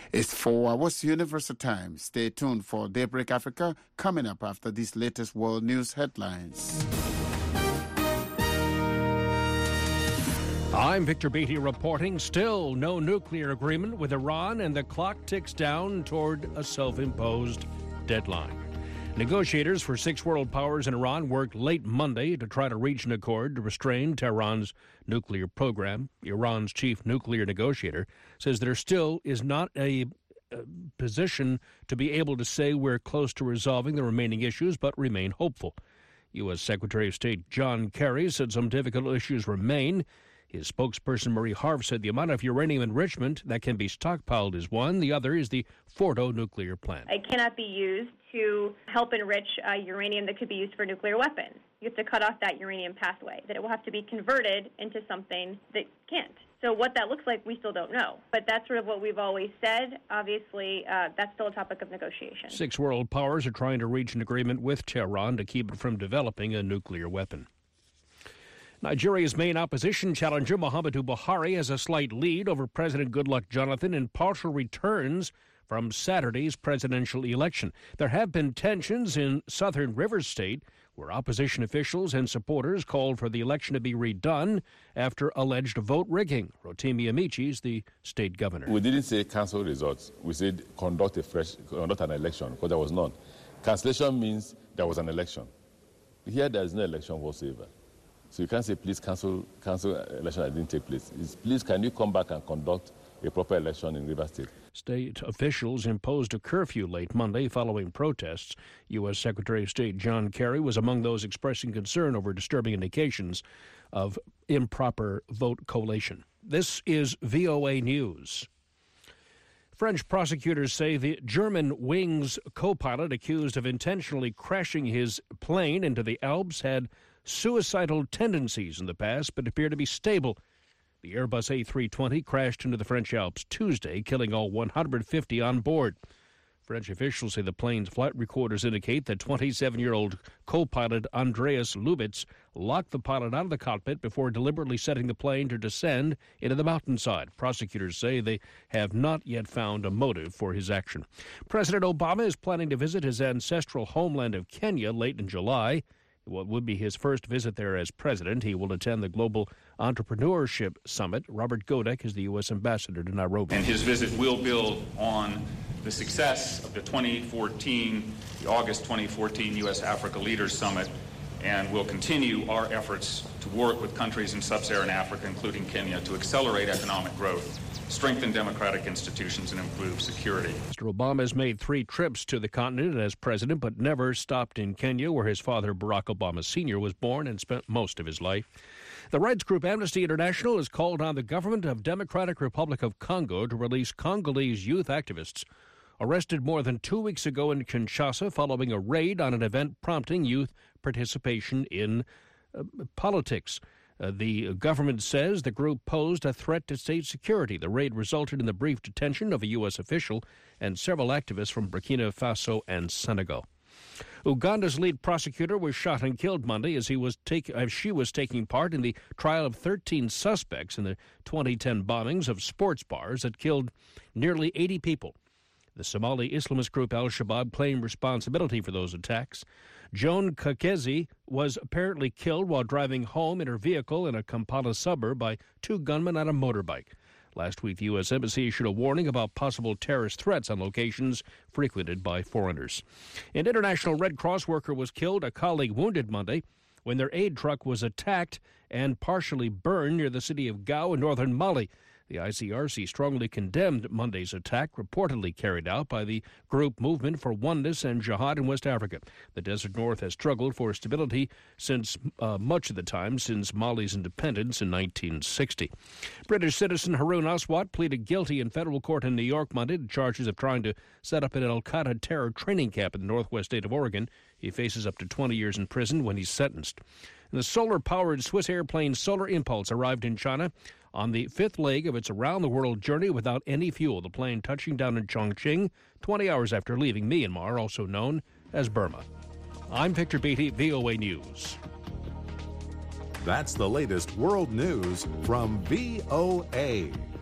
It's 4 hours Universal Time. Stay tuned for Daybreak Africa coming up after these latest world news headlines. I'm Victor Beatty reporting. Still no nuclear agreement with Iran, and the clock ticks down toward a self-imposed deadline. Negotiators for 6 world powers in Iran worked late Monday to try to reach an accord to restrain Tehran's nuclear program. Iran's chief nuclear negotiator says there still is not a position to be able to say we're close to resolving the remaining issues, but remain hopeful. U.S. Secretary of State John Kerry said some difficult issues remain. His spokesperson, Marie Harf, said the amount of uranium enrichment that can be stockpiled is one. The other is the Fordo nuclear plant. It cannot be used to help enrich uranium that could be used for nuclear weapons. You have to cut off that uranium pathway, that it will have to be converted into something that can't. So what that looks like, we still don't know. But that's sort of what we've always said. Obviously, that's still a topic of negotiation. 6 world powers are trying to reach an agreement with Tehran to keep it from developing a nuclear weapon. Nigeria's main opposition challenger, Muhammadu Buhari, has a slight lead over President Goodluck Jonathan in partial returns from Saturday's presidential election. There have been tensions in southern Rivers State, where opposition officials and supporters called for the election to be redone after alleged vote rigging. Rotimi Amici is the state governor. We didn't say cancel results. We said conduct an election, because there was none. Cancellation means there was an election. Here, there is no election whatsoever. So you can't say, please cancel election that didn't take place. It's, please, can you come back and conduct a proper election in Rivers State? State officials imposed a curfew late Monday following protests. U.S. Secretary of State John Kerry was among those expressing concern over disturbing indications of improper vote collation. This is VOA News. French prosecutors say the German Wings co-pilot accused of intentionally crashing his plane into the Alps had suicidal tendencies in the past, but appear to be stable. The Airbus A320 crashed into the French Alps Tuesday, killing all 150 on board. French officials say the plane's flight recorders indicate that 27-year-old co-pilot Andreas Lubitz locked the pilot out of the cockpit before deliberately setting the plane to descend into the mountainside. Prosecutors say they have not yet found a motive for his action. President Obama is planning to visit his ancestral homeland of Kenya late in July. What would be his first visit there as president. He will attend the Global Entrepreneurship Summit. Robert Godek is the U.S. ambassador to Nairobi. And his visit will build on the success of the August 2014 U.S.-Africa Leaders Summit, and will continue our efforts to work with countries in sub-Saharan Africa, including Kenya, to accelerate economic growth, strengthen democratic institutions, and improve security. Mr. Obama has made 3 trips to the continent as president, but never stopped in Kenya, where his father, Barack Obama Sr., was born and spent most of his life. The rights group Amnesty International has called on the government of Democratic Republic of Congo to release Congolese youth activists arrested more than 2 weeks ago in Kinshasa following a raid on an event prompting youth participation in politics. The government says the group posed a threat to state security. The raid resulted in the brief detention of a U.S. official and several activists from Burkina Faso and Senegal. Uganda's lead prosecutor was shot and killed Monday as she was taking part in the trial of 13 suspects in the 2010 bombings of sports bars that killed nearly 80 people. The Somali Islamist group Al-Shabaab claimed responsibility for those attacks. Joan Kakezi was apparently killed while driving home in her vehicle in a Kampala suburb by 2 gunmen on a motorbike. Last week, the U.S. Embassy issued a warning about possible terrorist threats on locations frequented by foreigners. An International Red Cross worker was killed, a colleague wounded Monday, when their aid truck was attacked and partially burned near the city of Gao in northern Mali. The ICRC strongly condemned Monday's attack, reportedly carried out by the group Movement for Oneness and Jihad in West Africa. The Desert North has struggled for stability since much of the time since Mali's independence in 1960. British citizen Haroon Aswad pleaded guilty in federal court in New York Monday to charges of trying to set up an al-Qaeda terror training camp in the northwest state of Oregon. He faces up to 20 years in prison when he's sentenced. And the solar-powered Swiss airplane Solar Impulse arrived in China on the 5th leg of its around-the-world journey without any fuel. The plane touching down in Chongqing 20 hours after leaving Myanmar, also known as Burma. I'm Victor Beatty, VOA News. That's the latest world news from VOA.